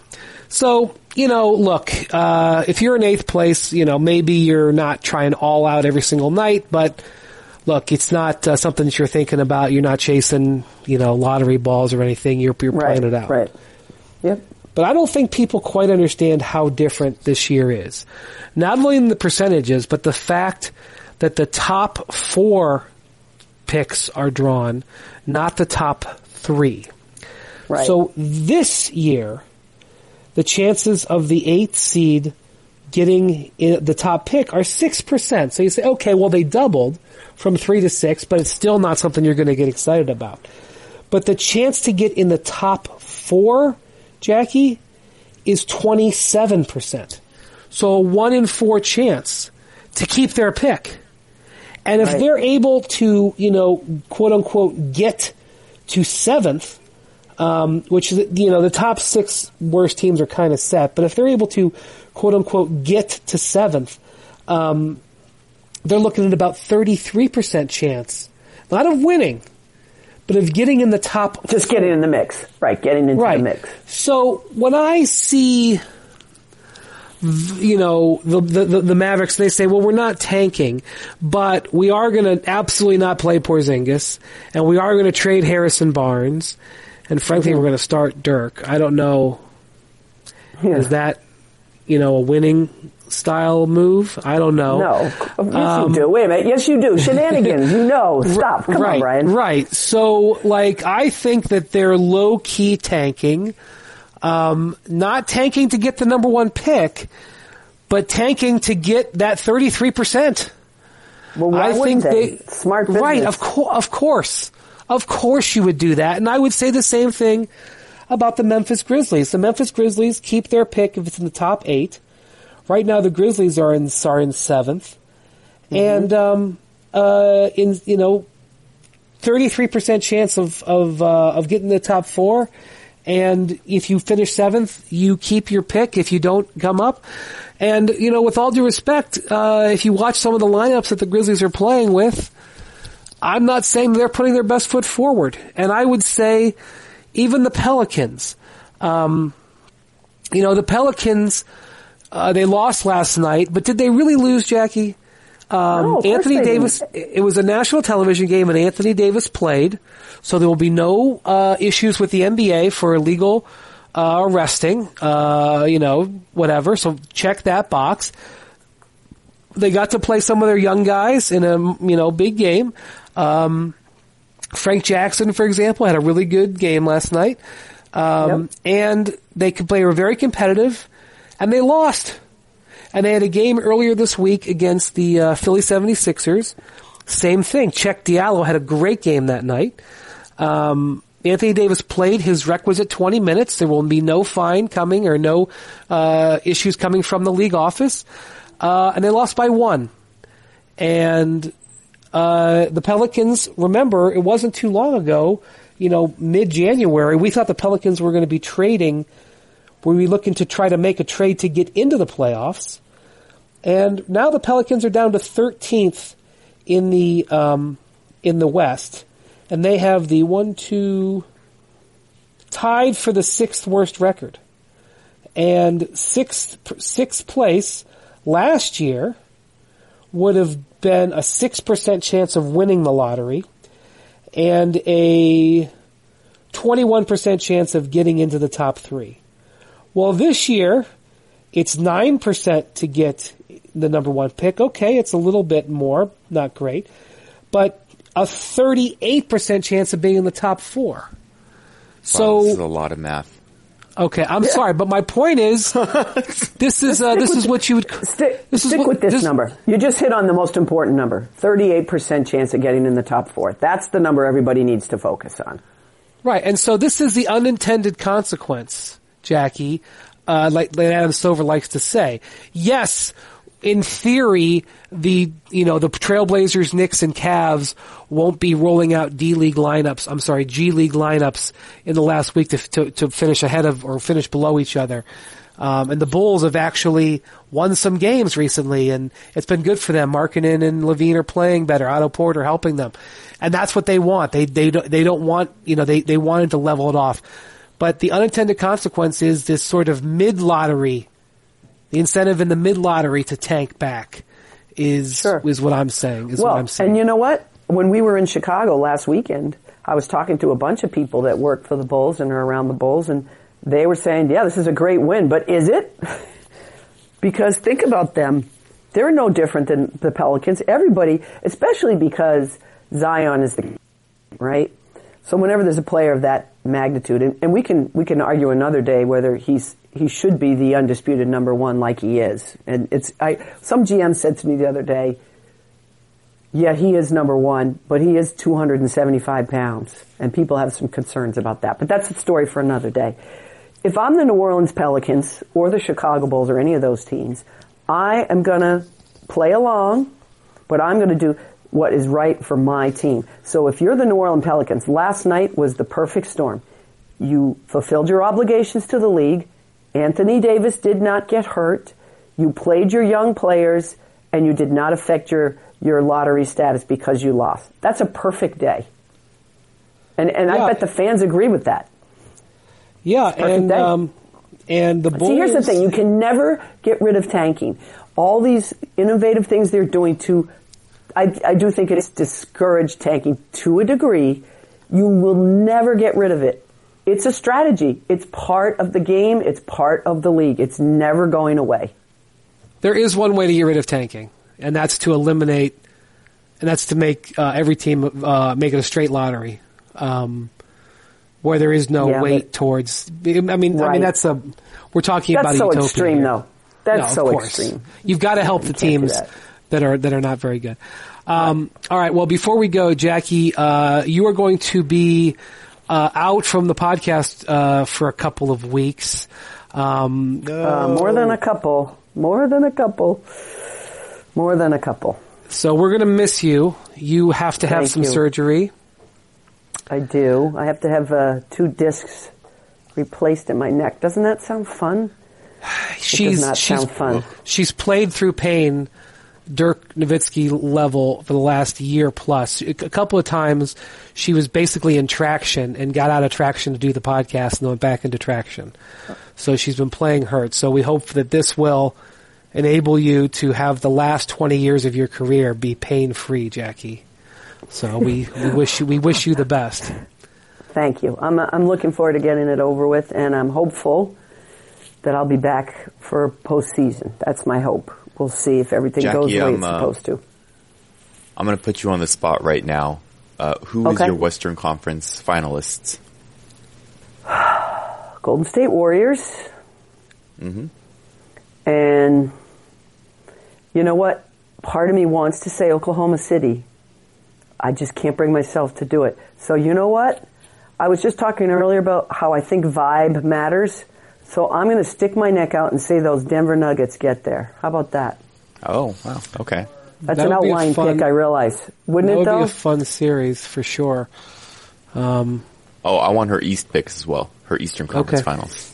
So, look, if you're in 8th place, maybe you're not trying all out every single night, but look, it's not something that you're thinking about. You're not chasing, lottery balls or anything. You're playing it out. Right. Yep. But I don't think people quite understand how different this year is. Not only in the percentages, but the fact that the top 4 picks are drawn, not the top 3. Right. So this year, the chances of the 8th seed getting the top pick are 6%. So you say, okay, well, they doubled from 3 to 6, but it's still not something you're going to get excited about. But the chance to get in the top 4, Jackie, is 27%. So a 1 in 4 chance to keep their pick. And if they're able to, quote unquote, get to 7th, which is, the top 6 worst teams are kind of set, but if they're able to, quote unquote, get to 7th, they're looking at about 33% chance, not of winning, but of getting in the top. Just getting in the mix. Right, getting into the mix. So when I see, the Mavericks, they say, well, we're not tanking, but we are going to absolutely not play Porzingis, and we are going to trade Harrison Barnes, and frankly, we're going to start Dirk. I don't know. Yeah. Is that, a winning style move? I don't know. No. Yes, you do. Wait a minute. Yes, you do. Shenanigans. Stop. Come on, Brian. Right. So, I think that they're low-key tanking. Not tanking to get the number 1 pick, but tanking to get that 33%. Well, why wouldn't they? Smart business. Right. Of course. Of course you would do that. And I would say the same thing about the Memphis Grizzlies. The Memphis Grizzlies keep their pick if it's in the top 8. Right now the Grizzlies are in 7th. And, 33% chance of getting the top 4. And if you finish 7th, you keep your pick if you don't come up. And, with all due respect, if you watch some of the lineups that the Grizzlies are playing with, I'm not saying they're putting their best foot forward. And I would say even the Pelicans, the Pelicans, they lost last night, but did they really lose, Jackie? No, Anthony Davis, it was a national television game and Anthony Davis played, so there will be no issues with the NBA for illegal arresting, whatever, so check that box. They got to play some of their young guys in a, big game. Frank Jackson, for example, had a really good game last night. And they were very competitive, and they lost. And they had a game earlier this week against the Philly 76ers. Same thing. Check Diallo had a great game that night. Anthony Davis played his requisite 20 minutes. There will be no fine coming or no issues coming from the league office. And they lost by 1. And the Pelicans, remember, it wasn't too long ago, mid-January, we thought the Pelicans were going to be trading. Were we looking to try to make a trade to get into the playoffs? And now the Pelicans are down to 13th in the West, and they have the tied for the 6th worst record. And sixth place last year would have been a 6% chance of winning the lottery and a 21% chance of getting into the top 3. Well, this year, it's 9% to get the number 1 pick. Okay, it's a little bit more, not great, but a 38% chance of being in the top 4. So wow, this is a lot of math. Okay, I'm sorry, but my point is, this is what you would stick with this number. You just hit on the most important number: 38% chance of getting in the top 4. That's the number everybody needs to focus on. Right, and so this is the unintended consequence, Jackie, like Adam Silver likes to say. Yes, in theory, the Trailblazers, Knicks, and Cavs won't be rolling out G League lineups in the last week to finish ahead of or finish below each other. And the Bulls have actually won some games recently, and it's been good for them. Markkanen and Levine are playing better. Otto Porter helping them, and that's what they want. They don't want they wanted to level it off. But the unintended consequence is this sort of mid-lottery, the incentive in the mid-lottery to tank back is what I'm saying. And you know what? When we were in Chicago last weekend, I was talking to a bunch of people that work for the Bulls and are around the Bulls, and they were saying, yeah, this is a great win, but is it? Because think about them. They're no different than the Pelicans. Everybody, especially because Zion is the, right? So whenever there's a player of that magnitude, and we can argue another day whether he should be the undisputed number one like he is. And some GM said to me the other day, yeah, he is number one, but he is 275 pounds. And people have some concerns about that. But that's a story for another day. If I'm the New Orleans Pelicans or the Chicago Bulls or any of those teams, I am going to play along, but I'm going to do what is right for my team. So if you're the New Orleans Pelicans, last night was the perfect storm. You fulfilled your obligations to the league. Anthony Davis did not get hurt. You played your young players, and you did not affect your lottery status because you lost. That's a perfect day. And I bet the fans agree with that. Yeah, and the Bulls... See, here's the thing. You can never get rid of tanking. All these innovative things they're doing I do think it's discouraged tanking to a degree. You will never get rid of it. It's a strategy. It's part of the game. It's part of the league. It's never going away. There is one way to get rid of tanking, and that's to eliminate, and that's to make every team make it a straight lottery, where there is no weight towards. I mean, that's we're talking about a utopia. That's so extreme, here. though. That's no, so extreme. You've got to help the teams that are not very good. All right. Well, before we go, Jackie, you are going to be out from the podcast for a couple of weeks. More than a couple. So we're going to miss you. You have to have some surgery. I do. I have to have 2 discs replaced in my neck. Doesn't that sound fun? It does not sound fun. She's played through pain, Dirk Nowitzki level, for the last year plus. A couple of times she was basically in traction and got out of traction to do the podcast and then went back into traction. So she's been playing hurt. So we hope that this will enable you to have the last 20 years of your career be pain-free, Jackie. So we wish you the best. Thank you. I'm looking forward to getting it over with, and I'm hopeful that I'll be back for postseason. That's my hope. We'll see if everything goes the way it's supposed to. I'm going to put you on the spot right now. Who is your Western Conference finalists? Golden State Warriors. Mm-hmm. And you know what? Part of me wants to say Oklahoma City. I just can't bring myself to do it. So you know what? I was just talking earlier about how I think vibe matters. So I'm going to stick my neck out and say those Denver Nuggets get there. How about that? Oh, wow. Okay. That's an outlying pick, I realize. Wouldn't it, though? That would be a fun series, for sure. I want her East picks as well. Her Eastern Conference Finals.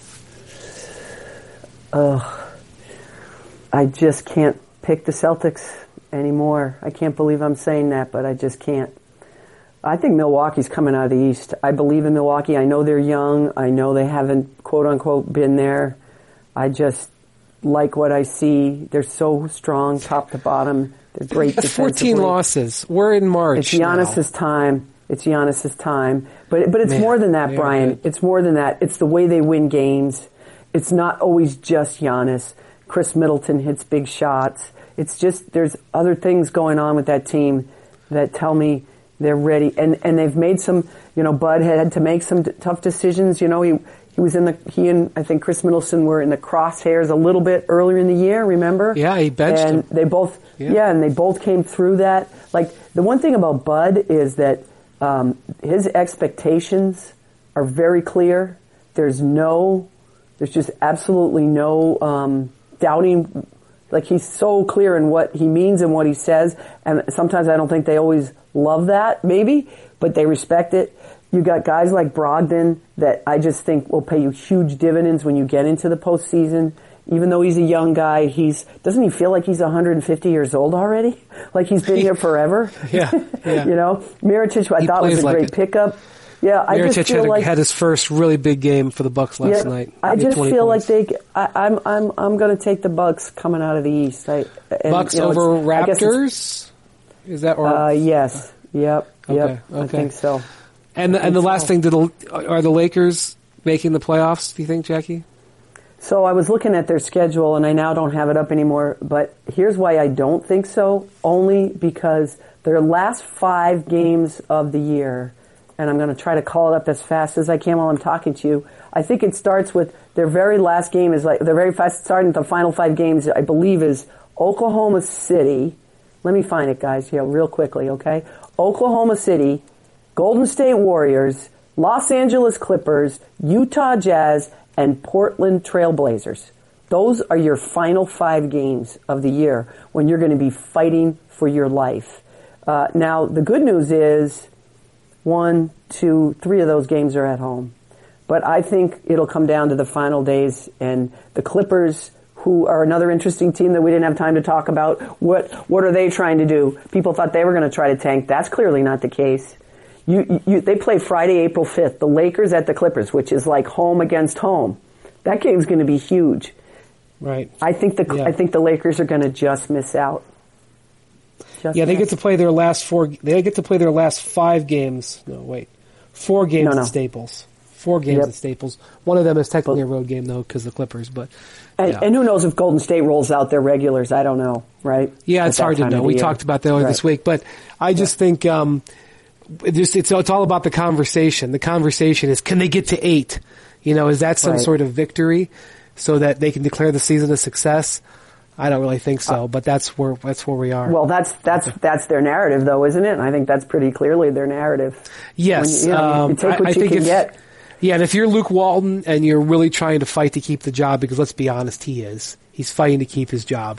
I just can't pick the Celtics anymore. I can't believe I'm saying that, but I just can't. I think Milwaukee's coming out of the East. I believe in Milwaukee. I know they're young. I know they haven't, quote-unquote, been there. I just like what I see. They're so strong, top to bottom. They're great defensively. 14 losses. We're in March. It's Giannis's time. But it's more than that, Brian. It's more than that. It's the way they win games. It's not always just Giannis. Chris Middleton hits big shots. It's just there's other things going on with that team that tell me they're ready. And they've made some, Bud had to make some tough decisions. He was he and I think Chris Middleton were in the crosshairs a little bit earlier in the year, remember? Yeah, he benched him. And they both, and they both came through that. Like, the one thing about Bud is that his expectations are very clear. There's just absolutely no doubting. Like, he's so clear in what he means and what he says, and sometimes I don't think they always love that, maybe, but they respect it. You got guys like Brogdon that I just think will pay you huge dividends when you get into the postseason. Even though he's a young guy, doesn't he feel like he's 150 years old already? Like he's been here forever? Yeah. Mirotic, I thought was a great pickup. Yeah, I just Mirotic feel like had his first really big game for the Bucks last night. I just feel points. like I'm going to take the Bucks coming out of the East. Bucks over Raptors. Is that right? Yes. Yep. Okay. I think so. And the last thing, are the Lakers making the playoffs? Do you think, Jackie? So I was looking at their schedule, and I now don't have it up anymore. But here's why I don't think so: only because their last 5 games of the year. And I'm going to try to call it up as fast as I can while I'm talking to you. I think it starts with their very last game is like their very fast starting the final 5 games, I believe, is Oklahoma City. Let me find it, guys, here real quickly, okay? Oklahoma City, Golden State Warriors, Los Angeles Clippers, Utah Jazz, and Portland Trail Blazers. Those are your final 5 games of the year when you're going to be fighting for your life. Now, the good news is 1, 2, 3 of those games are at home. But I think it'll come down to the final days, and the Clippers, who are another interesting team that we didn't have time to talk about, what are they trying to do? People thought they were going to try to tank. That's clearly not the case. They play Friday, April 5th. The Lakers at the Clippers, which is like home against home. That game's going to be huge. Right. I think the Lakers are going to just miss out. They get to play their last 4. They get to play their last 5 games. No, wait, 4 games at Staples. 4 games at Staples. One of them is technically a road game though, because the Clippers. But and who knows if Golden State rolls out their regulars? I don't know. Right? Yeah, it's hard to know. We talked about that earlier this week, but I just think it's all about the conversation. The conversation is, can they get to 8? Is that some sort of victory so that they can declare the season a success? I don't really think so, but that's where we are. Well, that's their narrative, though, isn't it? And I think that's pretty clearly their narrative. Yes, you take what you can get. Yeah, and if you're Luke Walton and you're really trying to fight to keep the job, because let's be honest, he's fighting to keep his job.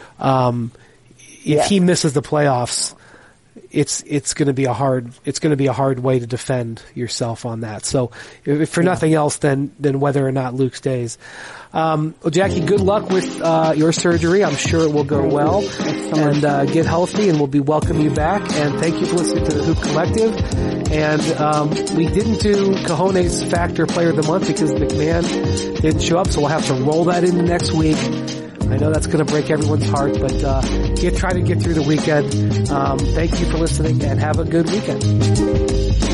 If he misses the playoffs, it's going to be a hard way to defend yourself on that. So, if for nothing else, then whether or not Luke stays. Well, Jackie, good luck with your surgery. I'm sure it will go well, and get healthy, and we'll be welcoming you back. And thank you for listening to the Hoop Collective. And we didn't do Cajones Factor Player of the Month because McMahon didn't show up, so we'll have to roll that into next week. I know that's going to break everyone's heart, but try to get through the weekend. Thank you for listening, and have a good weekend.